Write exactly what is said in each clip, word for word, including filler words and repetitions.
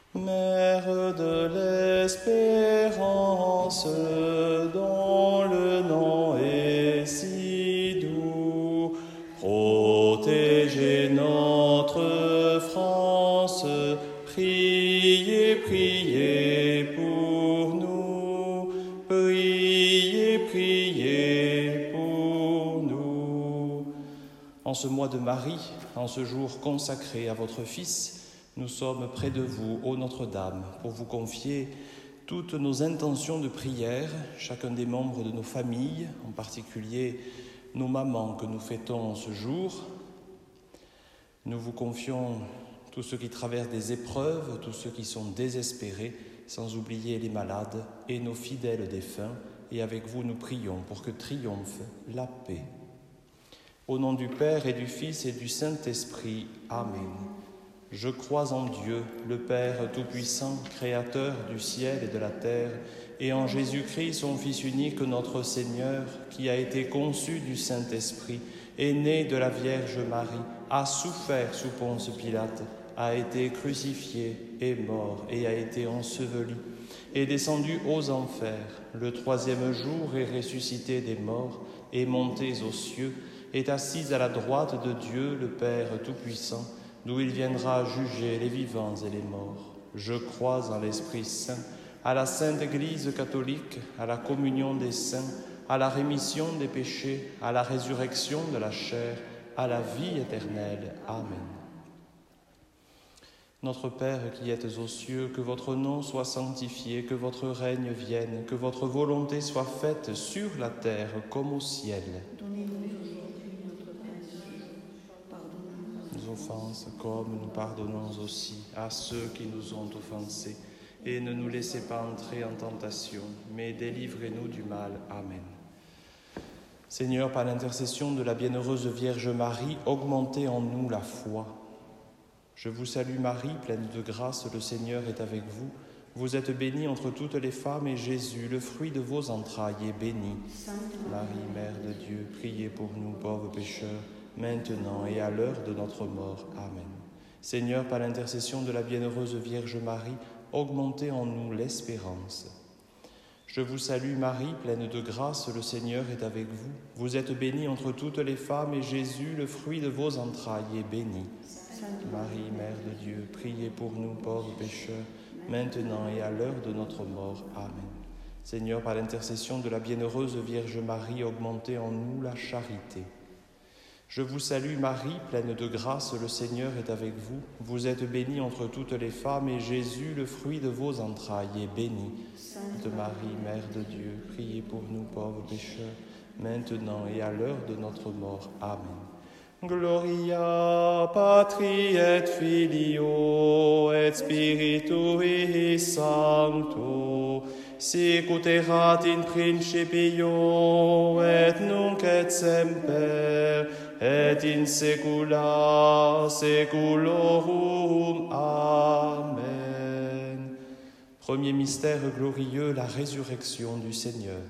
Mère de l'espérance, dont le nom est si doux, protégez notre France, priez, priez pour nous, priez, priez pour nous. En ce mois de Marie, en ce jour consacré à votre Fils, nous sommes près de vous, ô Notre-Dame, pour vous confier toutes nos intentions de prière, chacun des membres de nos familles, en particulier nos mamans que nous fêtons ce jour. Nous vous confions tous ceux qui traversent des épreuves, tous ceux qui sont désespérés, sans oublier les malades et nos fidèles défunts. Et avec vous, nous prions pour que triomphe la paix. Au nom du Père et du Fils et du Saint-Esprit. Amen. Je crois en Dieu, le Père Tout-Puissant, Créateur du ciel et de la terre, et en Jésus-Christ, son Fils unique, notre Seigneur, qui a été conçu du Saint-Esprit, est né de la Vierge Marie, a souffert sous Ponce Pilate, a été crucifié, est mort et a été enseveli, est descendu aux enfers. Le troisième jour est ressuscité des morts, est monté aux cieux, est assis à la droite de Dieu, le Père Tout-Puissant, d'où il viendra juger les vivants et les morts. Je crois en l'Esprit Saint, à la Sainte Église catholique, à la communion des saints, à la rémission des péchés, à la résurrection de la chair, à la vie éternelle. Amen. Notre Père qui êtes aux cieux, que votre nom soit sanctifié, que votre règne vienne, que votre volonté soit faite sur la terre comme au ciel. Donnez-nous aujourd'hui notre pain de ce jour. Pardonnez-nous Nos offenses, comme nous pardonnons aussi à ceux qui nous ont offensés. Et ne nous laissez pas entrer en tentation, mais délivrez-nous du mal. Amen. Seigneur, par l'intercession de la bienheureuse Vierge Marie, augmentez en nous la foi. Je vous salue Marie, pleine de grâce, le Seigneur est avec vous. Vous êtes bénie entre toutes les femmes, et Jésus, le fruit de vos entrailles, est béni. Marie, Mère de Dieu, priez pour nous pauvres pécheurs, maintenant et à l'heure de notre mort. Amen. Seigneur, par l'intercession de la bienheureuse Vierge Marie, augmentez en nous l'espérance. Je vous salue Marie, pleine de grâce, le Seigneur est avec vous. Vous êtes bénie entre toutes les femmes, et Jésus, le fruit de vos entrailles, est béni. Marie, Mère de Dieu, priez pour nous pauvres pécheurs, maintenant et à l'heure de notre mort. Amen. Seigneur, par l'intercession de la bienheureuse Vierge Marie, augmentez en nous la charité. Je vous salue Marie, pleine de grâce, le Seigneur est avec vous. Vous êtes bénie entre toutes les femmes, et Jésus, le fruit de vos entrailles, est béni. Sainte Marie, Mère de Dieu, priez pour nous pauvres pécheurs, maintenant et à l'heure de notre mort. Amen. Gloria Patri et Filio et Spiritui Sancto, sicut erat in principio et nunc et semper et in saecula saeculorum. Amen. Premier mystère glorieux, la résurrection du Seigneur.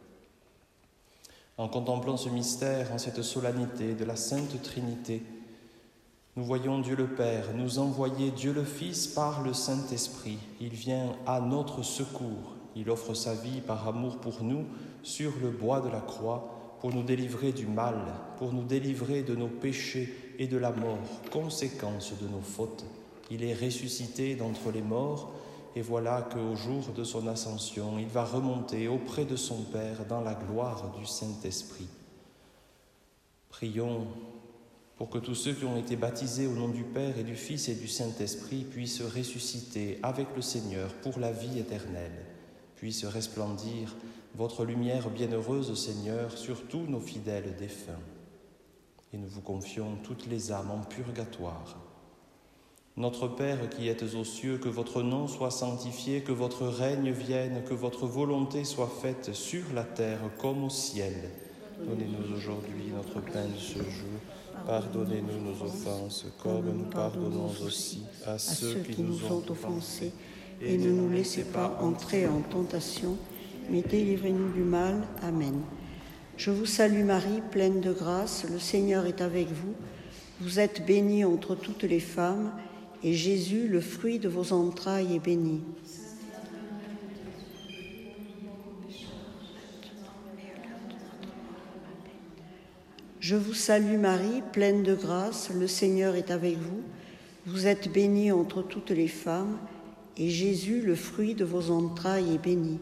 En contemplant ce mystère, en cette solennité de la Sainte Trinité, nous voyons Dieu le Père nous envoyer Dieu le Fils par le Saint-Esprit. Il vient à notre secours. Il offre sa vie par amour pour nous sur le bois de la croix, pour nous délivrer du mal, pour nous délivrer de nos péchés et de la mort, conséquence de nos fautes. Il est ressuscité d'entre les morts, et voilà qu'au jour de son ascension, il va remonter auprès de son Père dans la gloire du Saint-Esprit. Prions pour que tous ceux qui ont été baptisés au nom du Père et du Fils et du Saint-Esprit puissent ressusciter avec le Seigneur pour la vie éternelle, puissent resplendir votre lumière bienheureuse, Seigneur, sur tous nos fidèles défunts. Et nous vous confions toutes les âmes en purgatoire. Notre Père qui êtes aux cieux, que votre nom soit sanctifié, que votre règne vienne, que votre volonté soit faite sur la terre comme au ciel. Donnez-nous aujourd'hui notre pain de ce jour. Pardonnez-nous nos offenses, comme nous pardonnons aussi à ceux qui nous ont offensés. Et ne nous laissez pas entrer en tentation, mais délivrez-nous du mal. Amen. Je vous salue Marie, pleine de grâce, le Seigneur est avec vous. Vous êtes bénie entre toutes les femmes, et Jésus, le fruit de vos entrailles, est béni. Je vous salue Marie, pleine de grâce, le Seigneur est avec vous. Vous êtes bénie entre toutes les femmes, et Jésus, le fruit de vos entrailles, est béni.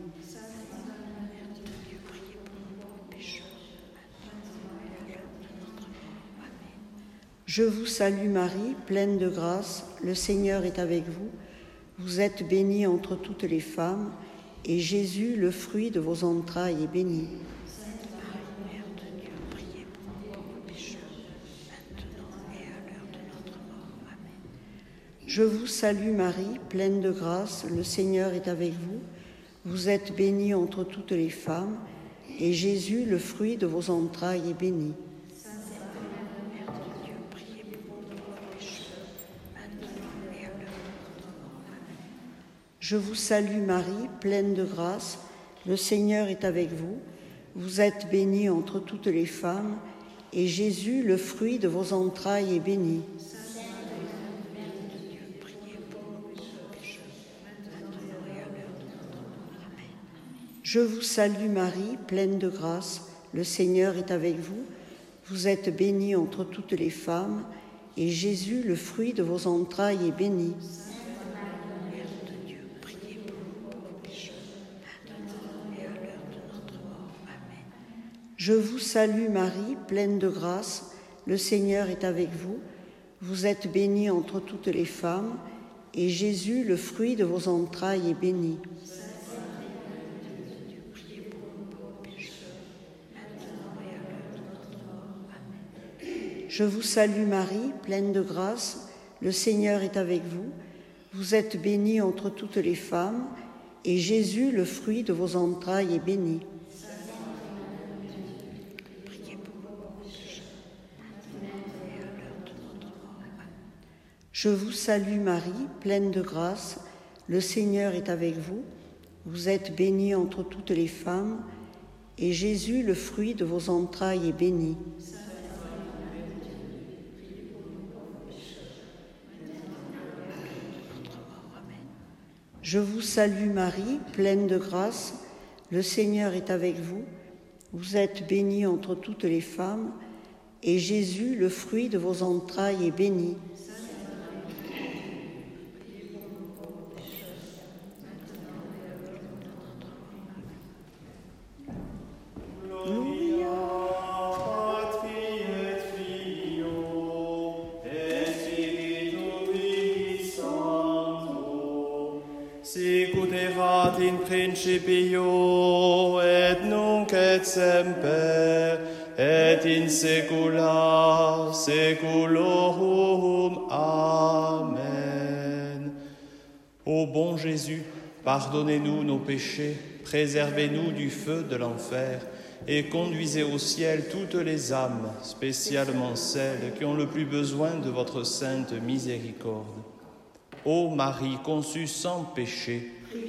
Je vous salue Marie, pleine de grâce, le Seigneur est avec vous. Vous êtes bénie entre toutes les femmes, et Jésus, le fruit de vos entrailles, est béni. Je vous salue Marie, pleine de grâce, le Seigneur est avec vous. Vous êtes bénie entre toutes les femmes, et Jésus, le fruit de vos entrailles, est béni. Je vous salue Marie, pleine de grâce, le Seigneur est avec vous. Vous êtes bénie entre toutes les femmes, et Jésus, le fruit de vos entrailles, est béni. Je vous salue Marie, pleine de grâce, le Seigneur est avec vous. Vous êtes bénie entre toutes les femmes, et Jésus, le fruit de vos entrailles, est béni. Je vous salue Marie, pleine de grâce, le Seigneur est avec vous. Vous êtes bénie entre toutes les femmes, et Jésus, le fruit de vos entrailles, est béni. Je vous salue Marie, pleine de grâce, le Seigneur est avec vous. Vous êtes bénie entre toutes les femmes, et Jésus, le fruit de vos entrailles, est béni. Je vous salue Marie, pleine de grâce, le Seigneur est avec vous. Vous êtes bénie entre toutes les femmes, et Jésus, le fruit de vos entrailles, est béni. Je vous salue Marie, pleine de grâce, le Seigneur est avec vous. Vous êtes bénie entre toutes les femmes, et Jésus, le fruit de vos entrailles, est béni. Sicuterat in principio et nunc et semper et in saecula saeculorum. Amen. Ô bon Jésus, pardonnez-nous nos péchés, préservez-nous du feu de l'enfer et conduisez au ciel toutes les âmes, spécialement celles qui ont le plus besoin de votre sainte miséricorde. Ô Marie conçue sans péché,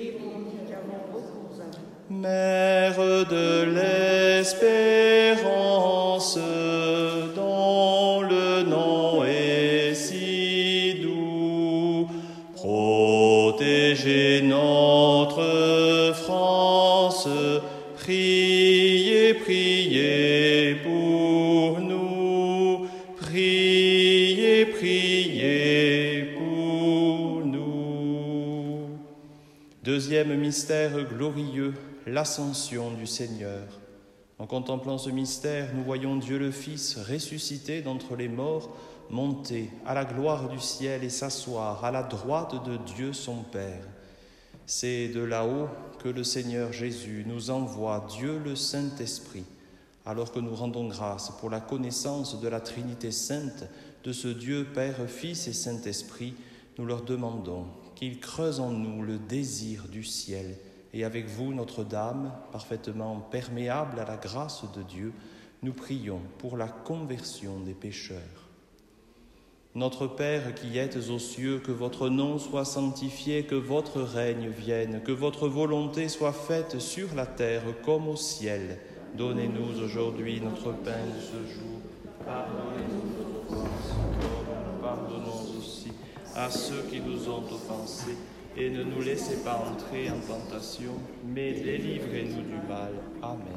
Mère de l'espérance, dont le nom est si doux, protégez notre France, priez, priez pour nous, priez, priez pour nous. Deuxième mystère glorieux, l'ascension du Seigneur. En contemplant ce mystère, nous voyons Dieu le Fils ressuscité d'entre les morts, monter à la gloire du ciel et s'asseoir à la droite de Dieu son Père. C'est de là-haut que le Seigneur Jésus nous envoie Dieu le Saint-Esprit, alors que nous rendons grâce pour la connaissance de la Trinité Sainte, de ce Dieu Père, Fils et Saint-Esprit. Nous leur demandons qu'ils creusent en nous le désir du ciel. Et avec vous, Notre-Dame, parfaitement perméable à la grâce de Dieu, nous prions pour la conversion des pécheurs. Notre Père qui êtes aux cieux, que votre nom soit sanctifié, que votre règne vienne, que votre volonté soit faite sur la terre comme au ciel. Donnez-nous aujourd'hui notre pain de ce jour. Pardonnez-nous nos offenses, comme nous pardonnons aussi à ceux qui nous ont offensés, et ne nous laissez pas entrer en tentation, mais délivrez-nous du mal. Amen.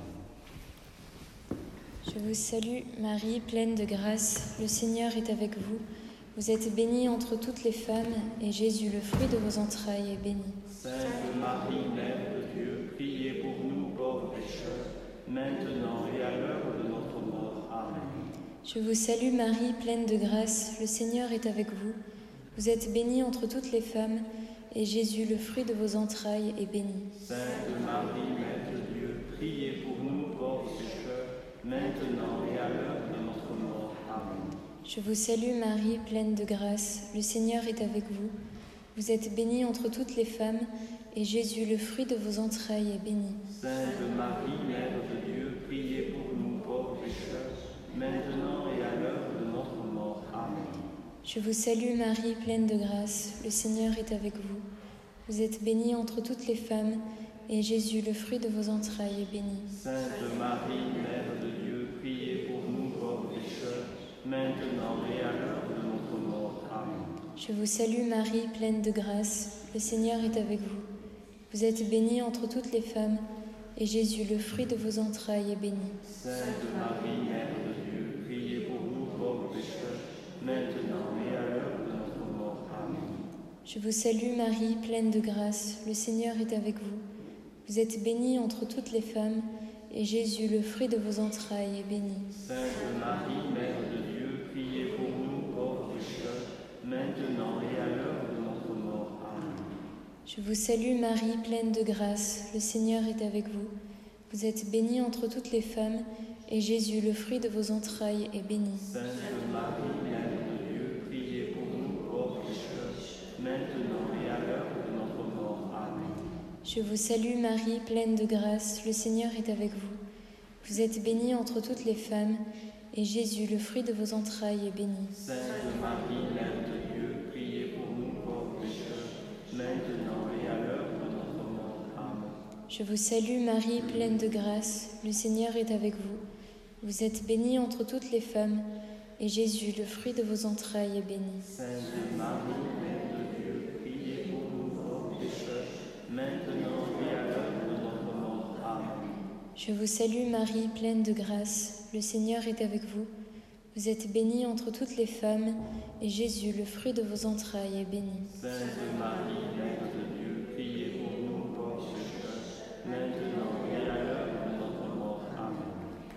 Je vous salue, Marie, pleine de grâce, le Seigneur est avec vous. Vous êtes bénie entre toutes les femmes, et Jésus, le fruit de vos entrailles, est béni. Sainte Marie, Mère de Dieu, priez pour nous pauvres pécheurs, maintenant et à l'heure de notre mort. Amen. Je vous salue, Marie, pleine de grâce, le Seigneur est avec vous. Vous êtes bénie entre toutes les femmes, et Jésus, le fruit de vos entrailles, est béni. Sainte Marie, Mère de Dieu, priez pour nous pauvres pécheurs, maintenant et à l'heure de notre mort. Amen. Je vous salue, Marie, pleine de grâce, le Seigneur est avec vous. Vous êtes bénie entre toutes les femmes, et Jésus, le fruit de vos entrailles, est béni. Sainte Marie, Mère de Dieu, priez pour nous pauvres pécheurs, maintenant et à l'heure de notre mort. Amen. Je vous salue, Marie, pleine de grâce, le Seigneur est avec vous. Vous êtes bénie entre toutes les femmes, et Jésus, le fruit de vos entrailles, est béni. Sainte Marie, Mère de Dieu, priez pour nous pauvres pécheurs, maintenant et à l'heure de notre mort. Amen. Je vous salue, Marie, pleine de grâce, le Seigneur est avec vous. Vous êtes bénie entre toutes les femmes, et Jésus, le fruit de vos entrailles, est béni. Sainte Marie, Mère de Dieu, priez pour nous pauvres pécheurs, maintenant et à l'heure de notre mort. Amen. Je vous salue, Marie, pleine de grâce, le Seigneur est avec vous. Vous êtes bénie entre toutes les femmes, et Jésus, le fruit de vos entrailles, est béni. Sainte Marie, Mère de Dieu, priez pour nous pauvres pécheurs, maintenant et à l'heure de notre mort. Amen. Je vous salue, Marie, pleine de grâce, le Seigneur est avec vous. Vous êtes bénie entre toutes les femmes, et Jésus, le fruit de vos entrailles, est béni. Sainte Marie, Mère de Dieu, priez pour nous pauvres pécheurs, maintenant et à l'heure de notre mort. Amen. Je vous salue, Marie, pleine de grâce, le Seigneur est avec vous. Vous êtes bénie entre toutes les femmes, et Jésus, le fruit de vos entrailles, est béni. Sainte Marie, Mère de Dieu, priez pour nous pauvres pécheurs, maintenant et à l'heure de notre mort. Amen. Je vous salue, Marie, pleine de grâce, le Seigneur est avec vous. Vous êtes bénie entre toutes les femmes, et Jésus, le fruit de vos entrailles, est béni. Sainte Marie, Mère de Dieu, priez pour nous pauvres pécheurs, maintenant et à l'heure de notre mort. Amen. Je vous salue, Marie, pleine de grâce, le Seigneur est avec vous. Vous êtes bénie entre toutes les femmes, et Jésus, le fruit de vos entrailles, est béni. Sainte Marie, Mère de Dieu, priez pour nous pauvres pécheurs, maintenant et à l'heure de notre mort. Amen.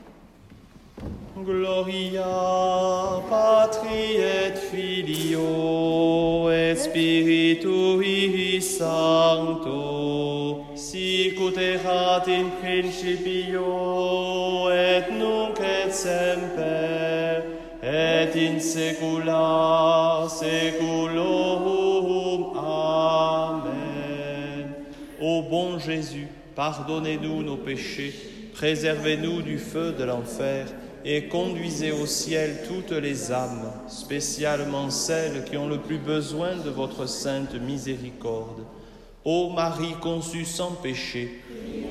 Gloria Patri et Filio et Spiritui Sancto, sic ut erat in principio et nunc et semper et in saecula saeculorum. Amen. Ô bon Jésus, pardonnez-nous nos péchés, préservez-nous du feu de l'enfer et conduisez au ciel toutes les âmes, spécialement celles qui ont le plus besoin de votre sainte miséricorde. Ô Marie conçue sans péché,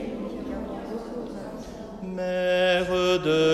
Mère de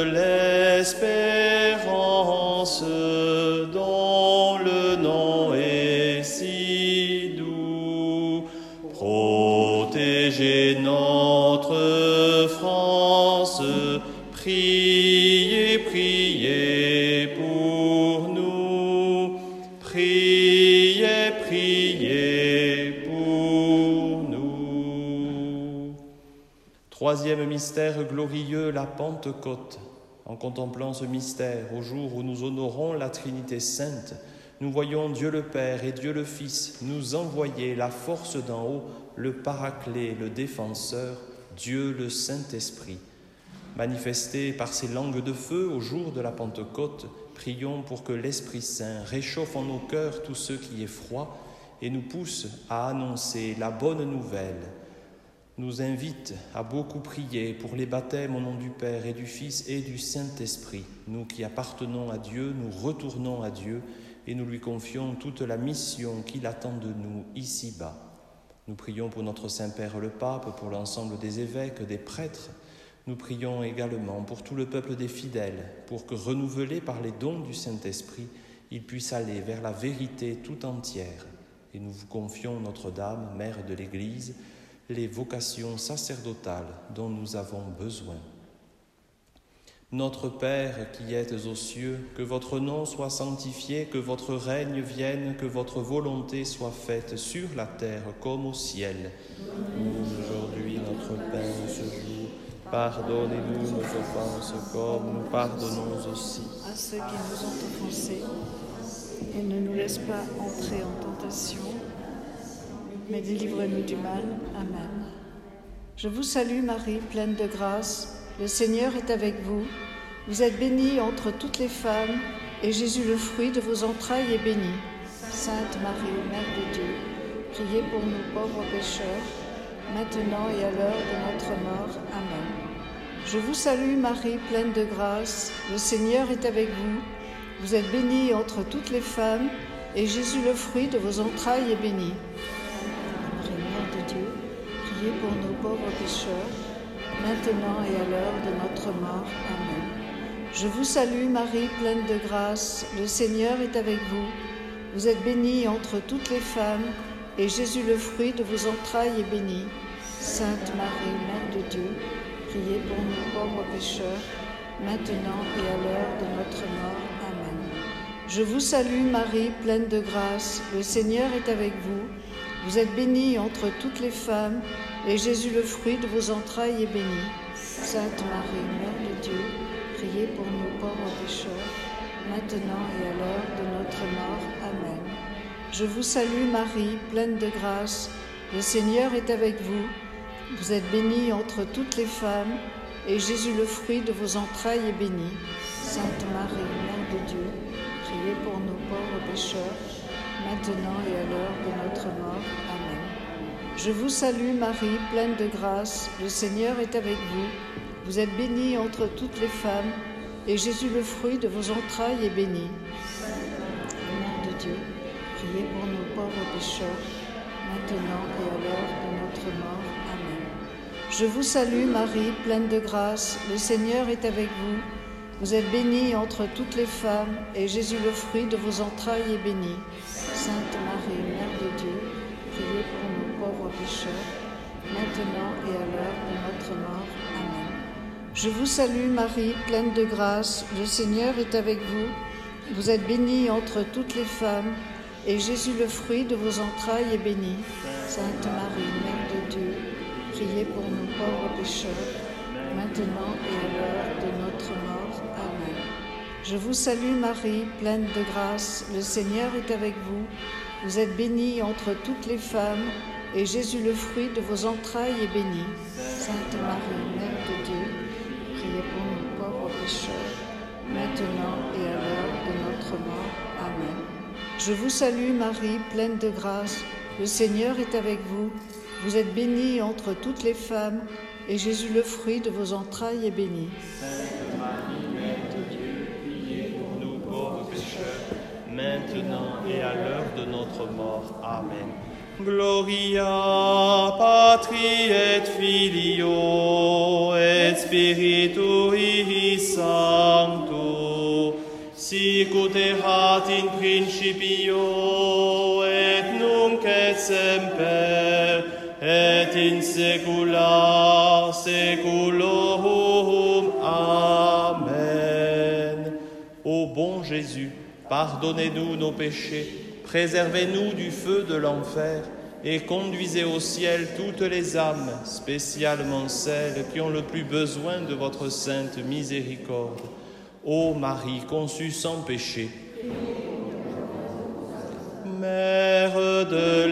l'espérance, dont le nom est si doux, protégez notre France, priez, priez pour nous, priez, priez pour nous. Troisième mystère glorieux, la Pentecôte. En contemplant ce mystère, au jour où nous honorons la Trinité Sainte, nous voyons Dieu le Père et Dieu le Fils nous envoyer la force d'en haut, le Paraclet, le Défenseur, Dieu le Saint-Esprit. Manifesté par ces langues de feu au jour de la Pentecôte, prions pour que l'Esprit Saint réchauffe en nos cœurs tout ce qui est froid et nous pousse à annoncer la bonne nouvelle. Nous invite à beaucoup prier pour les baptêmes au nom du Père et du Fils et du Saint-Esprit. Nous qui appartenons à Dieu, nous retournons à Dieu et nous lui confions toute la mission qu'il attend de nous ici-bas. Nous prions pour notre Saint-Père le Pape, pour l'ensemble des évêques, des prêtres. Nous prions également pour tout le peuple des fidèles, pour que, renouvelés par les dons du Saint-Esprit, il puisse aller vers la vérité tout entière. Et nous vous confions Notre-Dame, Mère de l'Église, les vocations sacerdotales dont nous avons besoin. Notre Père qui êtes aux cieux, que votre nom soit sanctifié, que votre règne vienne, que votre volonté soit faite sur la terre comme au ciel. Nous aujourd'hui notre pain ce jour, pardonnez-nous nos offenses comme nous pardonnons aussi à ceux qui nous ont offensés, et ne nous laisse pas entrer en tentation, mais délivre-nous du mal. Amen. Je vous salue Marie, pleine de grâce, le Seigneur est avec vous. Vous êtes bénie entre toutes les femmes, et Jésus, le fruit de vos entrailles, est béni. Sainte Marie, Mère de Dieu, priez pour nous pauvres pécheurs, maintenant et à l'heure de notre mort. Amen. Je vous salue Marie, pleine de grâce, le Seigneur est avec vous. Vous êtes bénie entre toutes les femmes, et Jésus, le fruit de vos entrailles, est béni. Marie, Mère de Dieu, priez pour nous pauvres pécheurs, maintenant et à l'heure de notre mort. Amen. Je vous salue Marie, pleine de grâce, le Seigneur est avec vous. Vous êtes bénie entre toutes les femmes, et Jésus, le fruit de vos entrailles, est béni. Sainte Marie, Mère de Dieu, priez pour nous pauvres pécheurs, maintenant et à l'heure de notre mort. Amen. Je vous salue Marie, pleine de grâce, le Seigneur est avec vous. Vous êtes bénie entre toutes les femmes, et Jésus, le fruit de vos entrailles, est béni. Sainte Marie, Mère de Dieu, priez pour nous pauvres pécheurs, maintenant et à l'heure de notre mort. Amen. Je vous salue Marie, pleine de grâce, le Seigneur est avec vous. Vous êtes bénie entre toutes les femmes, et Jésus, le fruit de vos entrailles, est béni. Sainte Marie, Mère de Dieu, priez pour nous pauvres pécheurs, maintenant et à l'heure de notre mort. Amen. Je vous salue Marie, pleine de grâce, le Seigneur est avec vous. Vous êtes bénie entre toutes les femmes, et Jésus, le fruit de vos entrailles, est béni. Mère de Dieu, priez pour nous pauvres pécheurs, maintenant et à l'heure de notre mort. Amen. Je vous salue Marie, pleine de grâce, le Seigneur est avec vous. Vous êtes bénie entre toutes les femmes, et Jésus, le fruit de vos entrailles, est béni. Sainte Marie, Mère de Dieu, priez pour nous pauvres pécheurs, maintenant et à l'heure de notre mort. Amen. Je vous salue Marie, pleine de grâce, le Seigneur est avec vous. Vous êtes bénie entre toutes les femmes, et Jésus, le fruit de vos entrailles, est béni. Sainte Marie, Mère de Dieu, priez pour nous pauvres pécheurs, maintenant et à l'heure de notre mort. Amen. Je vous salue Marie, pleine de grâce, le Seigneur est avec vous. Vous êtes bénie entre toutes les femmes, et Jésus, le fruit de vos entrailles, est béni. Sainte Marie, Mère de Dieu, priez pour nous pauvres pécheurs, maintenant et à l'heure de notre mort. Amen. Je vous salue Marie, pleine de grâce, le Seigneur est avec vous. Vous êtes bénie entre toutes les femmes, et Jésus, le fruit de vos entrailles, est béni. Sainte Marie, Mère de Dieu, priez pour nous pauvres pécheurs, maintenant et à l'heure de notre mort. Amen. Gloria Patri et Filio et Spiritui Sancto, sic ut erat in principio et nunc et semper et in saecula saeculorum. Amen. Ô bon Jésus, pardonnez-nous nos péchés, préservez-nous du feu de l'enfer et conduisez au ciel toutes les âmes, spécialement celles qui ont le plus besoin de votre sainte miséricorde. Ô Marie conçue sans péché, Mère de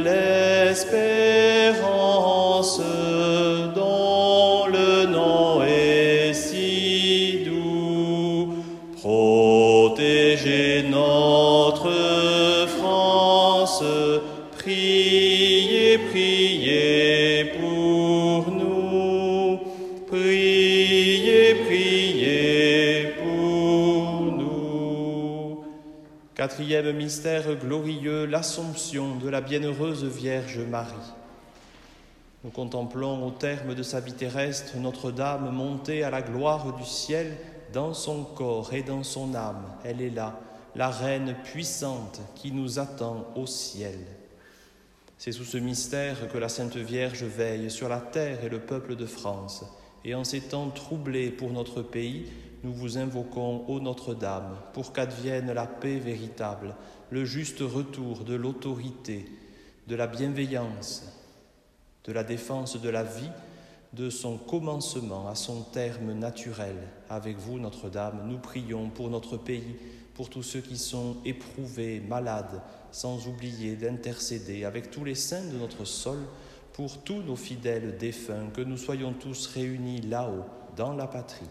l'espérance, dont le nom est si doux, protégez notre France, priez, priez pour nous, priez, priez pour nous. Quatrième mystère glorieux, l'Assomption de la bienheureuse Vierge Marie. Nous contemplons au terme de sa vie terrestre Notre-Dame montée à la gloire du ciel dans son corps et dans son âme. Elle est là, la Reine puissante qui nous attend au ciel. C'est sous ce mystère que la Sainte Vierge veille sur la terre et le peuple de France. Et en ces temps troublés pour notre pays, nous vous invoquons, ô Notre-Dame, pour qu'advienne la paix véritable, le juste retour de l'autorité, de la bienveillance, de la défense de la vie, de son commencement à son terme naturel. Avec vous, Notre-Dame, nous prions pour notre pays, pour tous ceux qui sont éprouvés, malades, sans oublier d'intercéder avec tous les saints de notre sol, pour tous nos fidèles défunts, que nous soyons tous réunis là-haut, dans la patrie.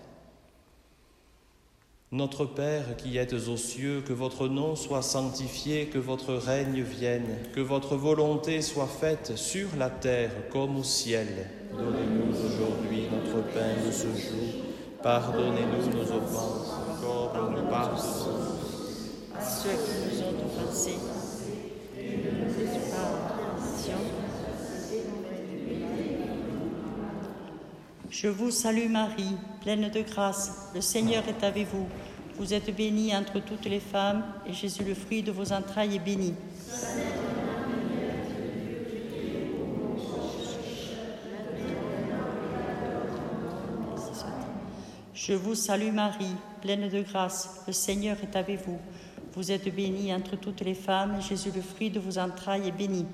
Notre Père qui êtes aux cieux, que votre nom soit sanctifié, que votre règne vienne, que votre volonté soit faite sur la terre comme au ciel. Donnez-nous aujourd'hui notre pain de ce jour. Pardonnez-nous nos offenses, comme nous pardonnons à ceux qui nous ont offensés. Et ne nous laisse pas en tentation. Je vous salue Marie, pleine de grâce, le Seigneur est avec vous. Vous êtes bénie entre toutes les femmes, et Jésus, le fruit de vos entrailles, est béni. Je vous salue Marie, pleine de grâce, le Seigneur est avec vous. Vous êtes bénie entre toutes les femmes, et Jésus, le fruit de vos entrailles, est béni.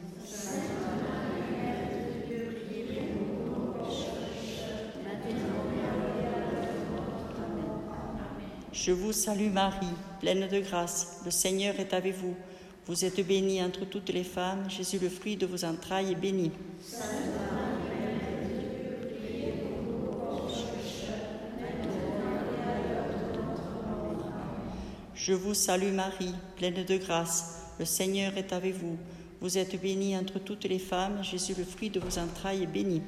Je vous salue Marie, pleine de grâce, le Seigneur est avec vous. Vous êtes bénie entre toutes les femmes, Jésus, le fruit de vos entrailles, est béni. Je vous salue Marie, pleine de grâce, le Seigneur est avec vous. Vous êtes bénie entre toutes les femmes, Jésus, le fruit de vos entrailles, est béni.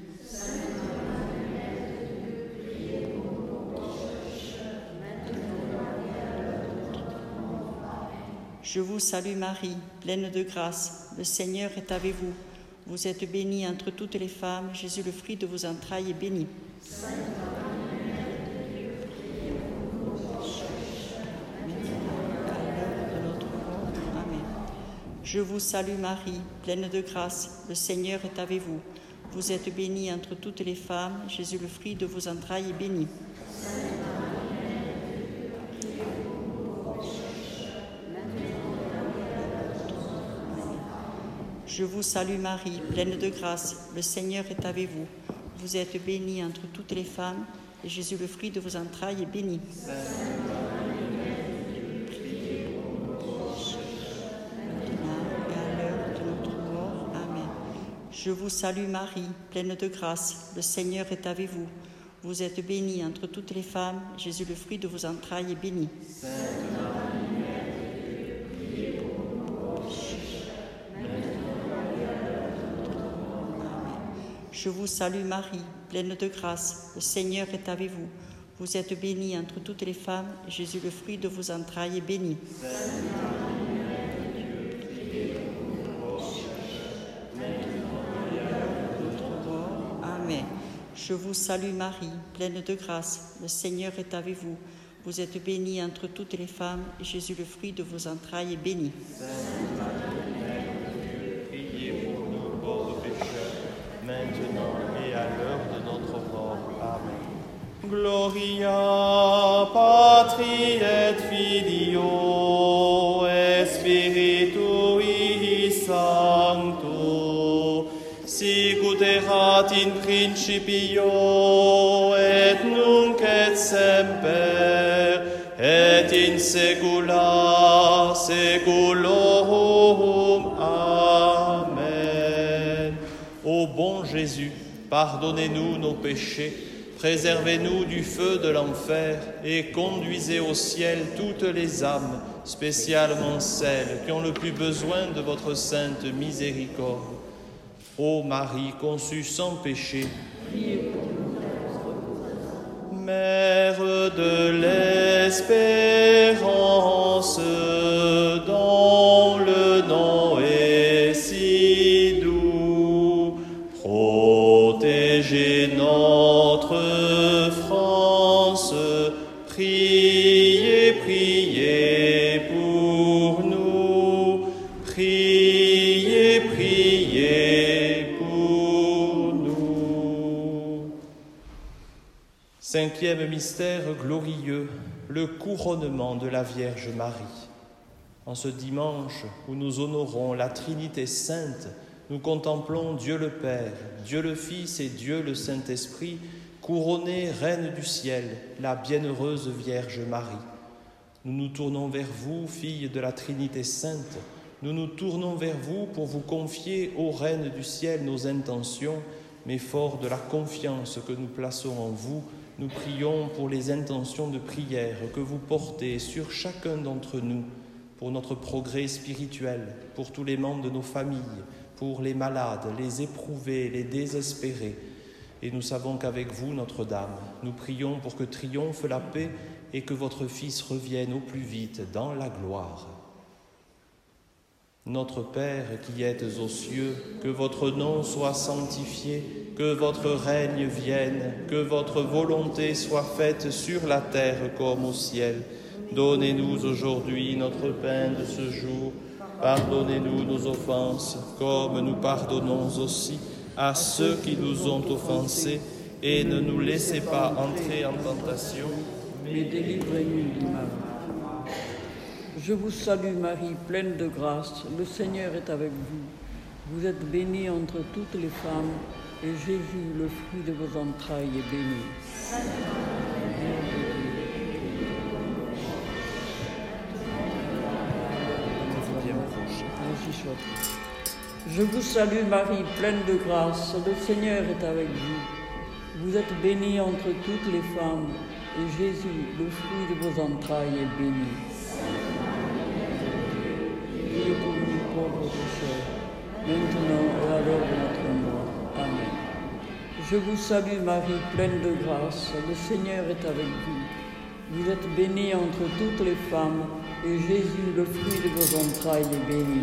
Je vous salue Marie, pleine de grâce, le Seigneur est avec vous. Vous êtes bénie entre toutes les femmes, Jésus, le fruit de vos entrailles, est béni. Je vous salue Marie, pleine de grâce, le Seigneur est avec vous. Vous êtes bénie entre toutes les femmes, Jésus, le fruit de vos entrailles, est béni. Je vous salue Marie, pleine de grâce, le Seigneur est avec vous. Vous êtes bénie entre toutes les femmes, et Jésus, le fruit de vos entrailles, est béni. Je vous salue Marie, pleine de grâce, le Seigneur est avec vous. Vous êtes bénie entre toutes les femmes, Jésus, le fruit de vos entrailles, est béni. Je vous salue Marie, pleine de grâce, le Seigneur est avec vous. Vous êtes bénie entre toutes les femmes, Jésus, le fruit de vos entrailles, est béni. Amen. Je vous salue Marie, pleine de grâce, le Seigneur est avec vous. Vous êtes bénie entre toutes les femmes, et Jésus, le fruit de vos entrailles, est béni. Priez pour nous, pauvres pécheurs, maintenant et à l'heure de notre mort. Amen. Gloria Patri et Filio et Spiritui Sancto, sicut erat in principio et nunc et semper et in saecula saeculorum. Amen. Ô bon Jésus, pardonnez-nous nos péchés, préservez-nous du feu de l'enfer et conduisez au ciel toutes les âmes, spécialement celles qui ont le plus besoin de votre sainte miséricorde. Ô Marie conçue sans péché, Mère de l'espérance, dont le nom est si doux, protégez notre France, priez, priez pour Cinquième mystère glorieux, le couronnement de la Vierge Marie. En ce dimanche où nous honorons la Trinité sainte, nous contemplons Dieu le Père, Dieu le Fils et Dieu le Saint-Esprit, couronnée Reine du ciel, la bienheureuse Vierge Marie. Nous nous tournons vers vous, fille de la Trinité sainte, nous nous tournons vers vous pour vous confier, ô Reine du ciel, nos intentions, mais fort de la confiance que nous plaçons en vous, nous prions pour les intentions de prière que vous portez sur chacun d'entre nous, pour notre progrès spirituel, pour tous les membres de nos familles, pour les malades, les éprouvés, les désespérés. Et nous savons qu'avec vous, Notre-Dame, nous prions pour que triomphe la paix et que votre Fils revienne au plus vite dans la gloire. Notre Père qui êtes aux cieux, que votre nom soit sanctifié, que votre règne vienne, que votre volonté soit faite sur la terre comme au ciel. Donnez-nous aujourd'hui notre pain de ce jour. Pardonnez-nous nos offenses, comme nous pardonnons aussi à ceux qui nous ont offensés. Et ne nous laissez pas entrer en tentation, mais délivrez-nous du mal. Je vous salue Marie, pleine de grâce, le Seigneur est avec vous. Vous êtes bénie entre toutes les femmes, et Jésus, le fruit de vos entrailles, est béni. Je vous salue Marie, pleine de grâce, le Seigneur est avec vous. Vous êtes bénie entre toutes les femmes, et Jésus, le fruit de vos entrailles, est béni. Priez pour nous pauvres pécheurs, maintenant et à l'heure de notre mort. Amen. Je vous salue Marie, pleine de grâce, le Seigneur est avec vous. Vous êtes bénie entre toutes les femmes, et Jésus, le fruit de vos entrailles, est béni.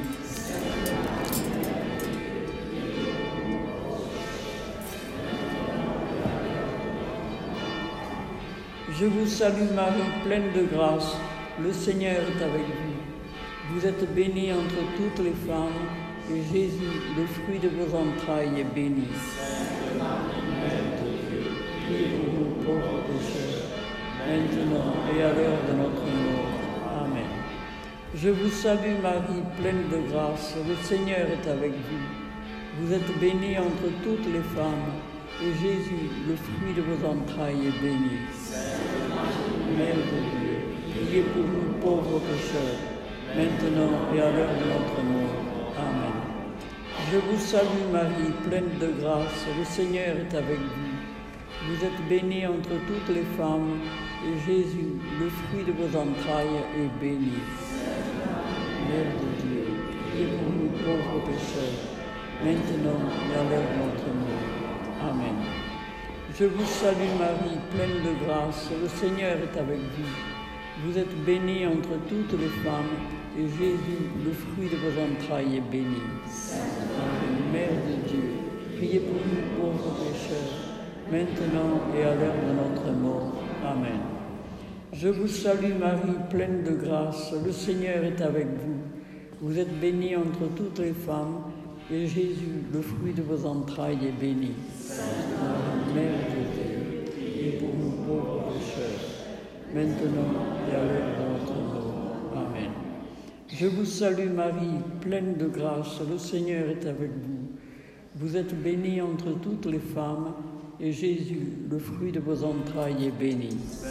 Je vous salue Marie, pleine de grâce, le Seigneur est avec vous. Vous êtes bénie entre toutes les femmes, et Jésus, le fruit de vos entrailles, est béni. Mère de Dieu, priez pour nous pauvres pécheurs, maintenant et à l'heure de notre mort. Amen. Je vous salue Marie, pleine de grâce, le Seigneur est avec vous. Vous êtes bénie entre toutes les femmes, et Jésus, le fruit de vos entrailles, est béni. Mère de Dieu, priez pour nous pauvres pécheurs, maintenant et à l'heure de notre mort. Amen. Je vous salue Marie, pleine de grâce, le Seigneur est avec vous. Vous êtes bénie entre toutes les femmes, et Jésus, le fruit de vos entrailles, est béni. Mère de Dieu, priez pour nous pauvres pécheurs, maintenant et à l'heure de notre mort. Amen. Je vous salue Marie, pleine de grâce, le Seigneur est avec vous. Vous êtes bénie entre toutes les femmes, et Jésus, le fruit de vos entrailles, est béni. Marie, Mère de Dieu, priez pour nous pauvres pécheurs, maintenant et à l'heure de notre mort. Amen. Je vous salue Marie, pleine de grâce, le Seigneur est avec vous. Vous êtes bénie entre toutes les femmes, et Jésus, le fruit de vos entrailles, est béni. Marie, Mère de Dieu, priez pour nous pauvres pécheurs, maintenant et à l'heure de notre mort. Amen. Je vous salue Marie, pleine de grâce, le Seigneur est avec vous. Vous êtes bénie entre toutes les femmes, et Jésus, le fruit de vos entrailles, est béni.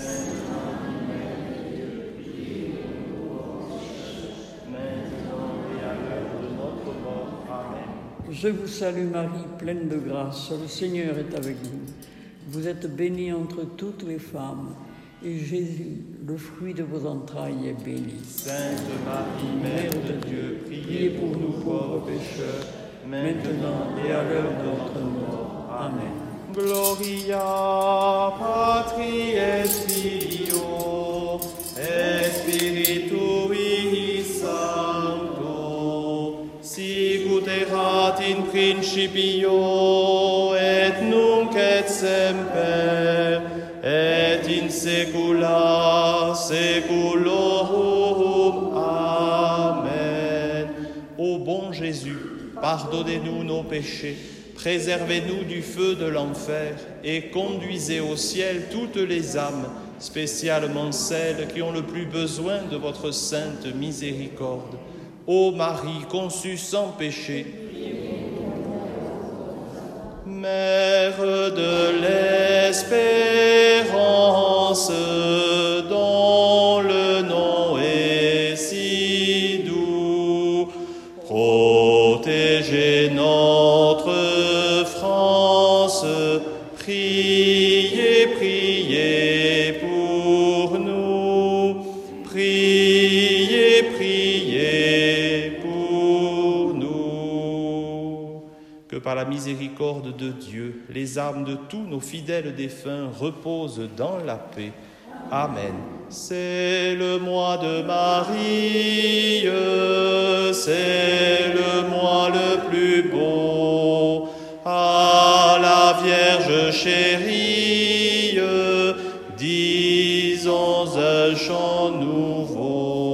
Je vous salue Marie, pleine de grâce, le Seigneur est avec vous. Vous êtes bénie entre toutes les femmes, et Jésus, le fruit de vos entrailles, est béni. Sainte Marie, Mère de Dieu, priez pour nous pauvres pécheurs, maintenant et à l'heure de notre mort. Amen. Gloria Patri et Filio et Spiritui Sancto, sicut erat in principio et nunc et semper et in saecula saeculorum. Amen. Ô bon Jésus, pardonnez-nous nos péchés, préservez-nous du feu de l'enfer et conduisez au ciel toutes les âmes, spécialement celles qui ont le plus besoin de votre sainte miséricorde. Ô Marie conçue sans péché, Mère de l'espérance, dont le nom est si doux, protégez notre France, priez, priez pour nous, priez, priez pour nous. Que par la miséricorde de Dieu, les âmes de tous nos fidèles défunts reposent dans la paix. Amen. C'est le mois de Marie, c'est le mois le plus beau. À la Vierge chérie, disons un chant nouveau.